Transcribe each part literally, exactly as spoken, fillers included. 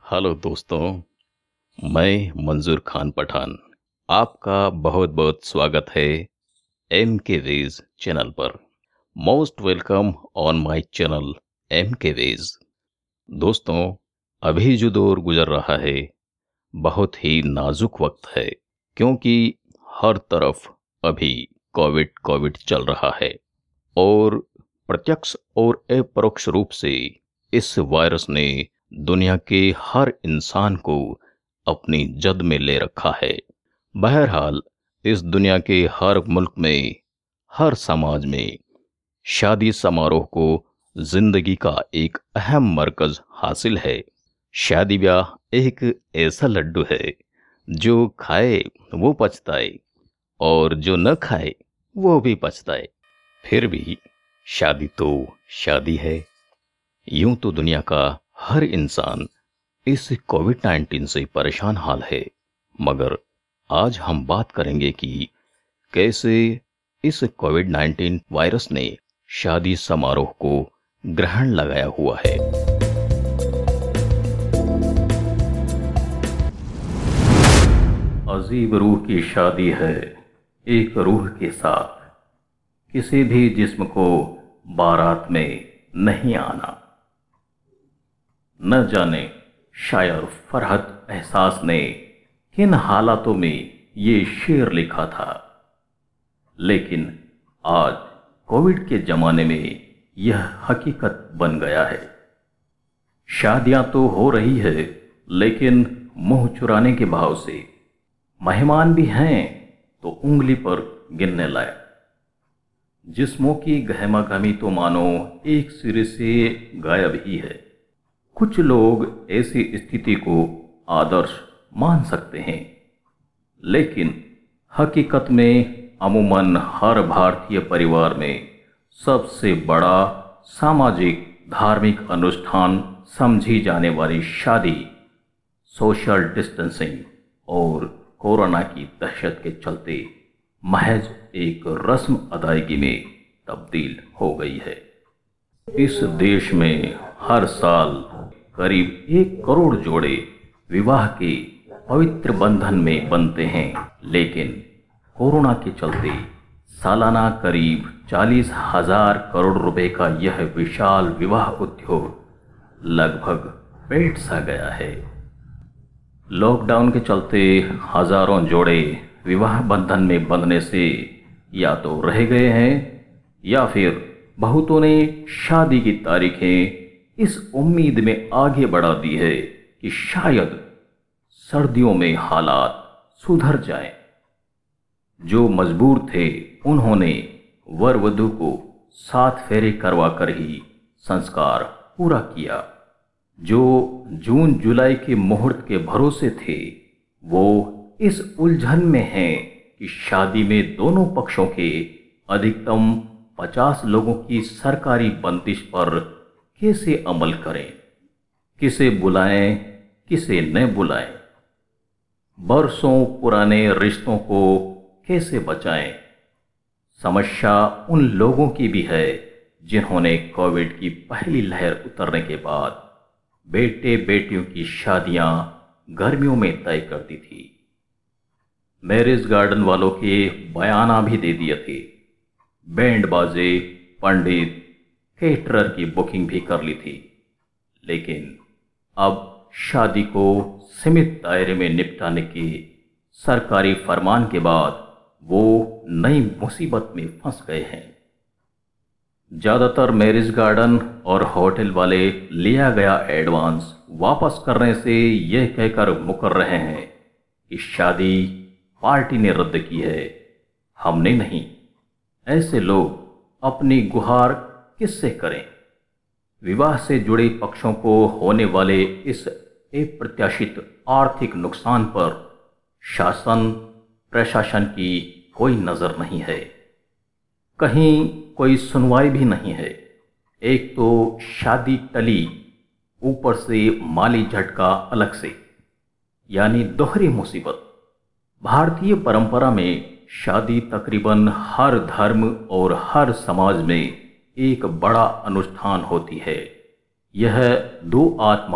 Hello दोस्तों, मैं मंजूर खान पठान आपका बहुत बहुत स्वागत है एम के वेज चैनल पर। Most welcome on my channel M K veg. दोस्तों, अभी जो दौर गुजर रहा है बहुत ही नाजुक वक्त है, क्योंकि हर तरफ अभी कोविड कोविड चल रहा है और प्रत्यक्ष और अपरोक्ष रूप से इस वायरस ने दुनिया के हर इंसान को अपनी जद में ले रखा है। बहरहाल, इस दुनिया के हर मुल्क में, हर समाज में शादी समारोह को जिंदगी का एक अहम मरकज हासिल है। शादी ब्याह एक ऐसा लड्डू है जो खाए वो पछताए और जो न खाए वो भी पछताए। फिर भी शादी तो शादी है। यूं तो दुनिया का हर इंसान इस कोविड नाइन्टीन से परेशान हाल है, मगर आज हम बात करेंगे कि कैसे इस कोविड नाइन्टीन वायरस ने शादी समारोह को ग्रहण लगाया हुआ है। अजीब रूह की शादी है एक रूह के साथ, किसी भी जिस्म को बारात में नहीं आना। न जाने शायर फरहत एहसास ने किन हालातों में ये शेर लिखा था, लेकिन आज कोविड के जमाने में यह हकीकत बन गया है। शादियां तो हो रही है, लेकिन मुंह चुराने के भाव से। मेहमान भी हैं तो उंगली पर गिनने लायक। जिस्मों की गहमागहमी तो मानो एक सिरे से गायब ही है। कुछ लोग ऐसी स्थिति को आदर्श मान सकते हैं, लेकिन हकीकत में अमूमन हर भारतीय परिवार में सबसे बड़ा सामाजिक धार्मिक अनुष्ठान समझी जाने वाली शादी सोशल डिस्टेंसिंग और कोरोना की दहशत के चलते महज एक रस्म अदायगी में तब्दील हो गई है। इस देश में हर साल करीब एक करोड़ जोड़े विवाह के पवित्र बंधन में बनते हैं, लेकिन कोरोना के चलते सालाना करीब चालीस हजार करोड़ रुपए का यह विशाल विवाह उद्योग लगभग पेट सा गया है। लॉकडाउन के चलते हजारों जोड़े विवाह बंधन में बंधने से या तो रह गए हैं या फिर बहुतों ने शादी की तारीखें इस उम्मीद में आगे बढ़ा दी है कि शायद सर्दियों में हालात सुधर जाएं। जो मजबूर थे उन्होंने वर वधू को सात फेरे करवा कर ही संस्कार पूरा किया। जो जून जुलाई के मुहूर्त के भरोसे थे वो इस उलझन में हैं कि शादी में दोनों पक्षों के अधिकतम पचास लोगों की सरकारी बंदिश पर कैसे अमल करें, किसे बुलाएं, किसे न बुलाएं, बरसों पुराने रिश्तों को कैसे बचाएं। समस्या उन लोगों की भी है जिन्होंने कोविड की पहली लहर उतरने के बाद बेटे बेटियों की शादियां गर्मियों में तय कर दी थी। मैरिज गार्डन वालों के बयाना भी दे दिए थे। बैंड बाजे, पंडित, केटरर की बुकिंग भी कर ली थी, लेकिन अब शादी को सीमित दायरे में निपटाने के सरकारी फरमान के बाद वो नई मुसीबत में फंस गए हैं। ज़्यादातर मैरिज गार्डन और होटल वाले लिया गया एडवांस वापस करने से यह कहकर मुकर रहे हैं कि शादी पार्टी ने रद्द की है, हमने नहीं। ऐसे लोग अपनी गुहार किससे करें? विवाह से जुड़े पक्षों को होने वाले इस अप्रत्याशित आर्थिक नुकसान पर शासन प्रशासन की कोई नज़र नहीं है, कहीं कोई सुनवाई भी नहीं है। एक तो शादी टली, ऊपर से माली झटका अलग से, यानी दोहरी मुसीबत। भारतीय परंपरा में शादी तकरीबन हर धर्म और हर समाज में एक बड़ा अनुष्ठान होती है। यह दो आत्माओं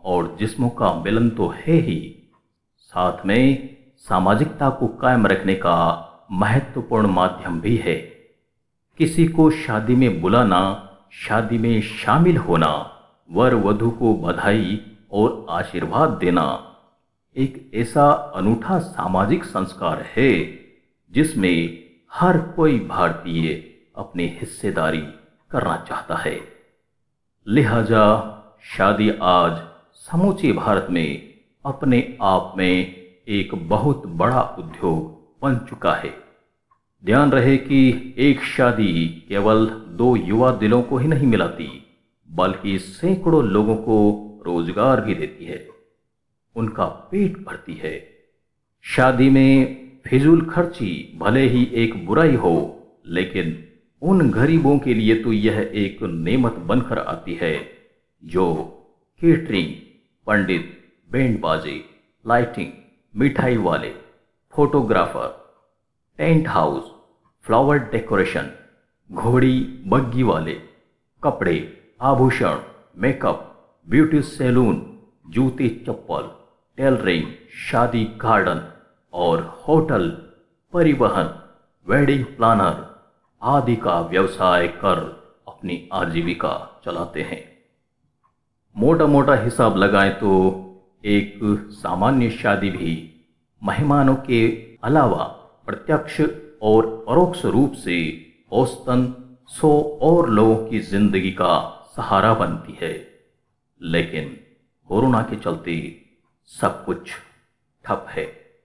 और जिस्मों का मिलन तो है ही, साथ में सामाजिकता को कायम रखने का महत्वपूर्ण माध्यम भी है। किसी को शादी में बुलाना, शादी में शामिल होना, वर वधू को बधाई और आशीर्वाद देना एक ऐसा अनूठा सामाजिक संस्कार है जिसमें हर कोई भारतीय अपनी हिस्सेदारी करना चाहता है। लिहाजा शादी आज समूचे भारत में अपने आप में एक बहुत बड़ा उद्योग बन चुका है। ध्यान रहे कि एक शादी केवल दो युवा दिलों को ही नहीं मिलाती, बल्कि सैकड़ों लोगों को रोजगार भी देती है, उनका पेट भरती है। शादी में फिजूल खर्ची भले ही एक बुराई हो, लेकिन उन गरीबों के लिए तो यह एक नेमत बनकर आती है जो केटरिंग, पंडित, बैंड बाजे, लाइटिंग, मिठाई वाले, photographer, tent house, flower decoration, घोड़ी बग्गी वाले, कपड़े, आभूषण, मेकअप, ब्यूटी सैलून, जूते चप्पल, टेलरिंग, शादी गार्डन और होटल, परिवहन, वेडिंग प्लानर आदि का व्यवसाय कर अपनी आजीविका चलाते हैं। मोटा मोटा हिसाब लगाएं तो एक सामान्य शादी भी मेहमानों के अलावा प्रत्यक्ष और परोक्ष रूप से औसतन सौ और लोगों की जिंदगी का सहारा बनती है। लेकिन कोरोना के चलते सब कुछ ठप है।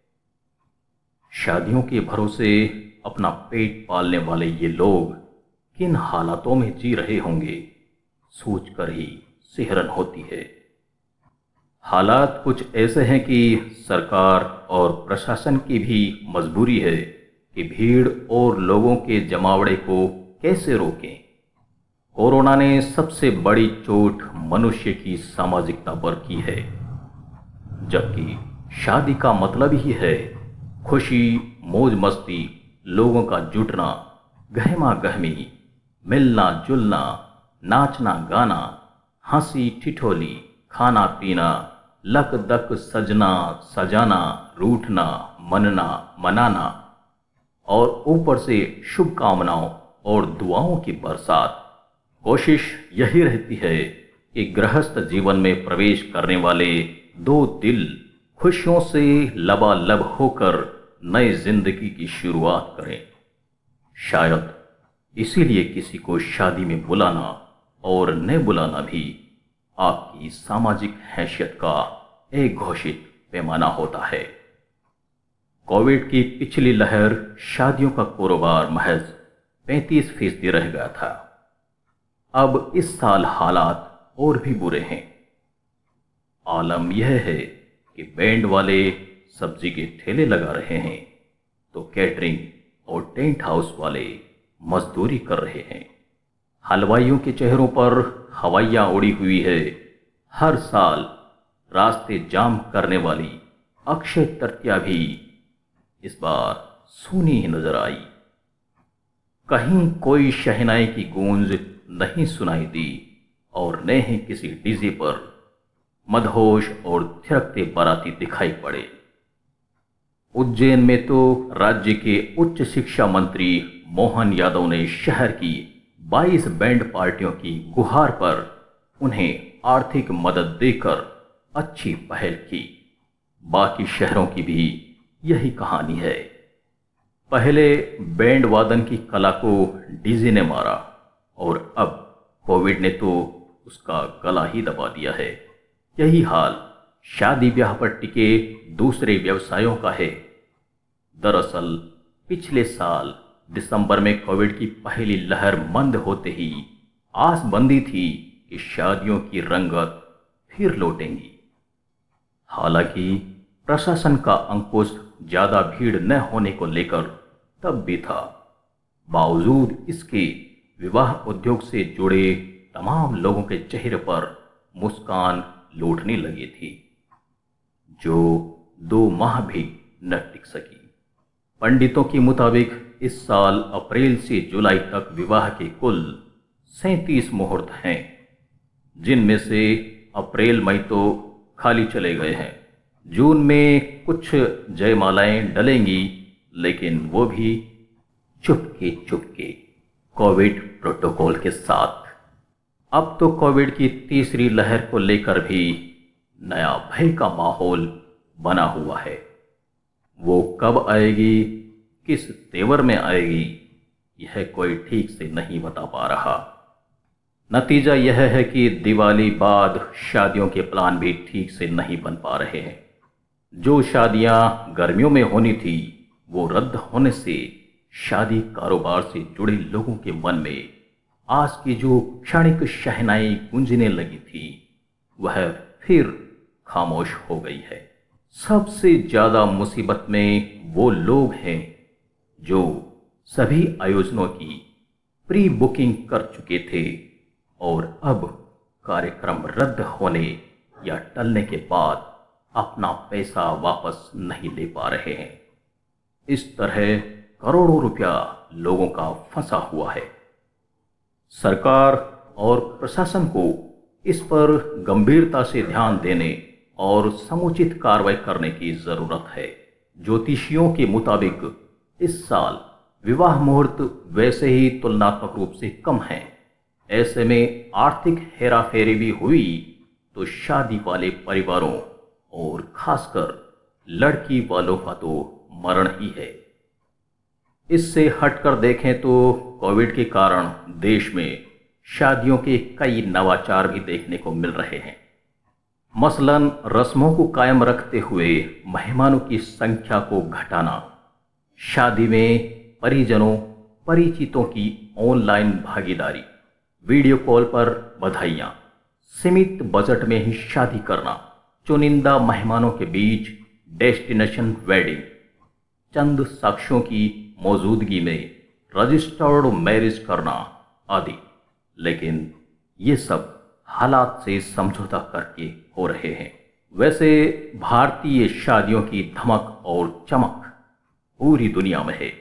शादियों के भरोसे अपना पेट पालने वाले ये लोग किन हालातों में जी रहे होंगे, सोचकर ही सिहरन होती है। हालात कुछ ऐसे हैं कि सरकार और प्रशासन की भी मजबूरी है कि भीड़ और लोगों के जमावड़े को कैसे रोकें। कोरोना ने सबसे बड़ी चोट मनुष्य की सामाजिकता पर की है, जबकि शादी का मतलब ही है खुशी, मौज मस्ती, लोगों का जुटना, गहमा गहमी, मिलना जुलना, नाचना गाना, हंसी ठिठोली, खाना पीना, लक दक सजना सजाना, रूठना मनना मनाना और ऊपर से शुभकामनाओं और दुआओं की बरसात। कोशिश यही रहती है कि गृहस्थ जीवन में प्रवेश करने वाले दो दिल खुशियों से लबालब होकर नई जिंदगी की शुरुआत करें। शायद इसीलिए किसी को शादी में बुलाना और न बुलाना भी आपकी सामाजिक हैसियत का एक घोषित पैमाना होता है। कोविड की पिछली लहर शादियों का कारोबार महज पैंतीस फीसदी रह गया था। अब इस साल हालात और भी बुरे हैं। आलम यह है कि बैंड वाले सब्जी के ठेले लगा रहे हैं तो कैटरिंग और टेंट हाउस वाले मजदूरी कर रहे हैं। हलवाइयों के चेहरों पर हवाइयाँ उड़ी हुई है। हर साल रास्ते जाम करने वाली अक्षय तृतीया भी इस बार सूनी ही नजर आई। कहीं कोई शहनाई की गूंज नहीं सुनाई दी और न ही किसी डीजे पर मदहोश और थिरकते बाराती दिखाई पड़े। उज्जैन में तो राज्य के उच्च शिक्षा मंत्री मोहन यादव ने शहर की बाईस बैंड पार्टियों की गुहार पर उन्हें आर्थिक मदद देकर अच्छी पहल की। बाकी शहरों की भी यही कहानी है। पहले बैंड वादन की कला को डीजे ने मारा और अब कोविड ने तो उसका गला ही दबा दिया है। यही हाल शादी ब्याह पर टिके दूसरे व्यवसायों का है। दरअसल पिछले साल दिसंबर में कोविड की पहली लहर मंद होते ही आस बंधी थी कि शादियों की रंगत फिर लौटेंगी। हालांकि प्रशासन का अंकुश ज्यादा भीड़ न होने को लेकर तब भी था। बावजूद इसके विवाह उद्योग से जुड़े तमाम लोगों के चेहरे पर मुस्कान लौटने लगी थी, जो दो माह भी न टिक सकी। पंडितों के मुताबिक इस साल अप्रैल से जुलाई तक विवाह के कुल सैंतीस मुहूर्त हैं, जिनमें से अप्रैल मई तो खाली चले गए हैं। जून में कुछ जयमालाएं डलेंगी, लेकिन वो भी चुपके चुपके कोविड प्रोटोकॉल के साथ। अब तो कोविड की तीसरी लहर को लेकर भी नया भय का माहौल बना हुआ है। वो कब आएगी, किस तेवर में आएगी, यह कोई ठीक से नहीं बता पा रहा। नतीजा यह है कि दिवाली बाद शादियों के प्लान भी ठीक से नहीं बन पा रहे हैं। जो शादियां गर्मियों में होनी थी, वो रद्द होने से शादी कारोबार से जुड़े लोगों के मन में आज की जो क्षणिक शहनाई गूंजने लगी थी, वह फिर खामोश हो गई है। सबसे ज्यादा मुसीबत में वो लोग हैं जो सभी आयोजनों की प्री बुकिंग कर चुके थे और अब कार्यक्रम रद्द होने या टलने के बाद अपना पैसा वापस नहीं ले पा रहे हैं। इस तरह करोड़ों रुपया लोगों का फंसा हुआ है। सरकार और प्रशासन को इस पर गंभीरता से ध्यान देने और समुचित कार्रवाई करने की जरूरत है। ज्योतिषियों के मुताबिक इस साल विवाह मुहूर्त वैसे ही तुलनात्मक रूप से कम हैं। ऐसे में आर्थिक हेराफेरी भी हुई तो शादी वाले परिवारों और खासकर लड़की वालों का तो मरण ही है। इससे हटकर देखें तो कोविड के कारण देश में शादियों के कई नवाचार भी देखने को मिल रहे हैं। मसलन रस्मों को कायम रखते हुए मेहमानों की संख्या को घटाना, शादी में परिजनों परिचितों की ऑनलाइन भागीदारी, वीडियो कॉल पर बधाइयाँ, सीमित बजट में ही शादी करना, चुनिंदा मेहमानों के बीच डेस्टिनेशन वेडिंग, चंद साक्ष्यों की मौजूदगी में रजिस्टर्ड मैरिज करना आदि। लेकिन ये सब हालात से समझौता करके हो रहे हैं। वैसे भारतीय शादियों की धमक और चमक पूरी दुनिया में है।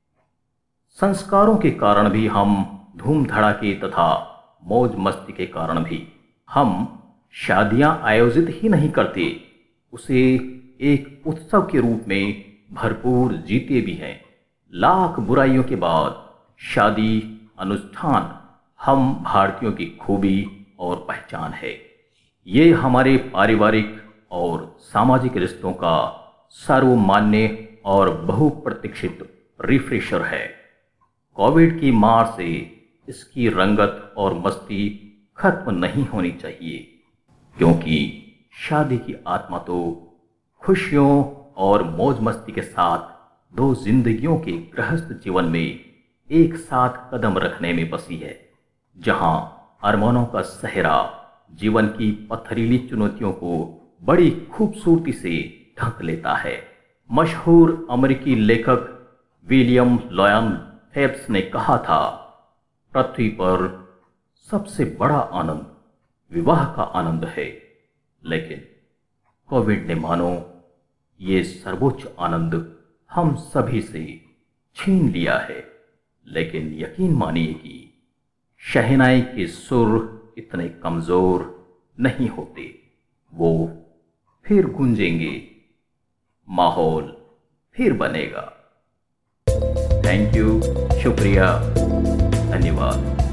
संस्कारों के कारण भी हम धूम धड़ाके तथा मौज मस्ती के कारण भी हम शादियां आयोजित ही नहीं करते, उसे एक उत्सव के रूप में भरपूर जीते भी हैं। लाख बुराइयों के बाद शादी अनुष्ठान हम भारतीयों की खूबी और पहचान है। ये हमारे पारिवारिक और सामाजिक रिश्तों का सर्वमान्य और बहुप्रतीक्षित रिफ्रेशर है। कोविड की मार से इसकी रंगत और मस्ती खत्म नहीं होनी चाहिए, क्योंकि शादी की आत्मा तो खुशियों और मौज मस्ती के साथ दो जिंदगियों के गृहस्थ जीवन में एक साथ कदम रखने में बसी है, जहां अरमानों का सहरा जीवन की पथरीली चुनौतियों को बड़ी खूबसूरती से ढक लेता है। मशहूर अमेरिकी लेखक विलियम लॉयन फेब्स ने कहा था, पृथ्वी पर सबसे बड़ा आनंद विवाह का आनंद है, लेकिन कोविड ने मानो ये सर्वोच्च आनंद हम सभी से छीन लिया है। लेकिन यकीन मानिए कि शहनाई के सुर इतने कमजोर नहीं होते, वो फिर गूंजेंगे, माहौल फिर बनेगा। थैंक यू, शुक्रिया, धन्यवाद।